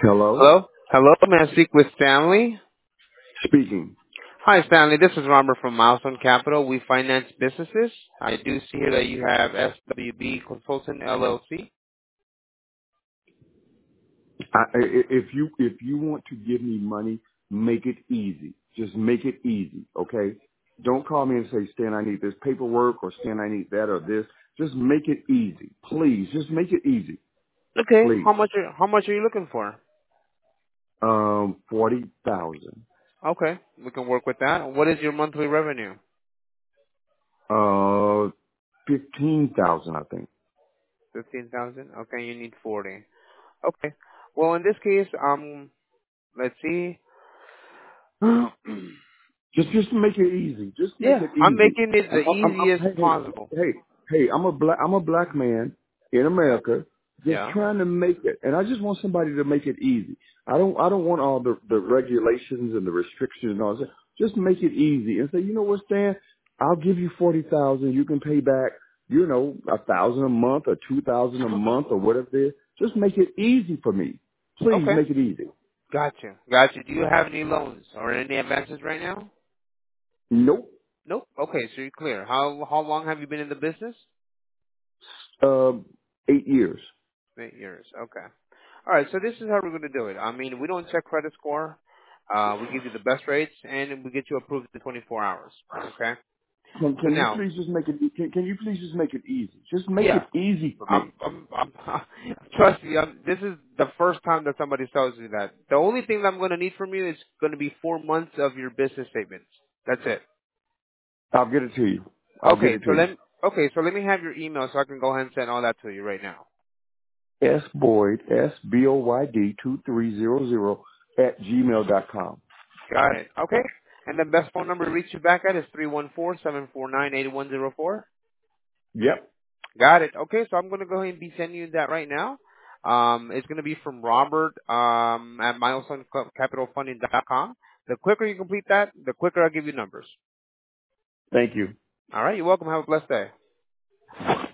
Hello? Hello? Hello, may I speak with Stanley? Speaking. Hi, Stanley. This is Robert from Milestone Capital. We finance businesses. I do see here that you have SWB Consultant LLC. If you want to give me money, make it easy. Just make it easy, okay? Don't call me and say, Stan, I need this paperwork, or Stan, I need that or this. Just make it easy. Please, just make it easy. Okay. Please. How much are you looking for? 40,000. Okay. We can work with that. What is your monthly revenue? 15,000, I think. 15,000. Okay, you need 40. Okay. Well, in this case, let's see. Just make it easy. Just make Yeah, it I'm easy. making it the easiest Hey, possible. I'm a black man in America, just Yeah. trying to make it, and I just want somebody to make it easy. I don't want all the regulations and the restrictions and all that. Just make it easy and say, you know what, Stan, I'll give you 40,000. You can pay back, 1,000 a month or 2,000 a month or whatever it is. Just make it easy for me. Please Okay. make it easy. Gotcha. Gotcha. Do you have any loans or any advances right now? Nope. Nope. Okay, so you're clear. How long have you been in the business? Uh, 8 years. 8 years. Okay. All right. So this is how we're going to do it. I mean, we don't check credit score. We give you the best rates, and we get you approved in 24 hours. Okay. So Can you now, please just make it? Can you please just make it easy? Just make yeah, it easy for me. trust me. This is the first time that somebody tells you that. The only thing that I'm going to need from you is going to be 4 months of your business statements. That's it. I'll get it to you. I'll get Okay. it So to you. let me have your email so I can go ahead and send all that to you right now. S Boyd SBOYD 2300 at gmail.com. Got it. Okay. And the best phone number to reach you back at is 314-749-8104. Yep. Got it. Okay, so I'm going to go ahead and be sending you that right now. It's going to be from Robert at milestonecapitalfunding.com. The quicker you complete that, the quicker I'll give you numbers. Thank you. All right, you're welcome. Have a blessed day.